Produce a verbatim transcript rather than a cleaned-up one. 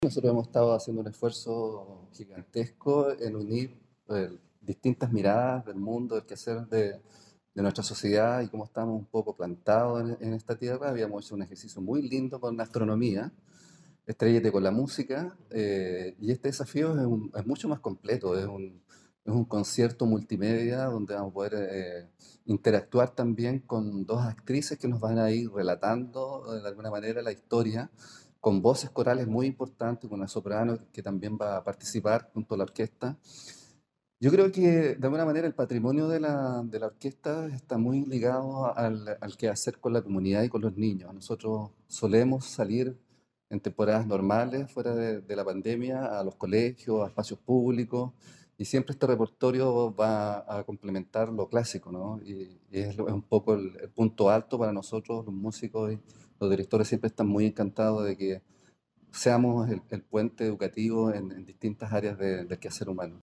Nosotros hemos estado haciendo un esfuerzo gigantesco en unir eh, distintas miradas del mundo, del quehacer de, de nuestra sociedad y cómo estamos un poco plantados en, en esta tierra. Habíamos hecho un ejercicio muy lindo con la astronomía, Estrellate con la música, eh, y este desafío es, un- es mucho más completo, es un, es un concierto multimedia donde vamos a poder eh, interactuar también con dos actrices que nos van a ir relatando eh, de alguna manera la historia, con voces corales muy importantes, con una soprano que también va a participar junto a la orquesta. Yo creo que de alguna manera el patrimonio de la, de la orquesta está muy ligado al, al quehacer con la comunidad y con los niños. Nosotros solemos salir en temporadas normales, fuera de, de la pandemia, a los colegios, a espacios públicos, y siempre este repertorio va a complementar lo clásico, ¿no? Y, y es, lo- es un poco el, el punto alto para nosotros, los músicos y los directores siempre están muy encantados de que seamos el, el puente educativo en, en distintas áreas de- del quehacer humano.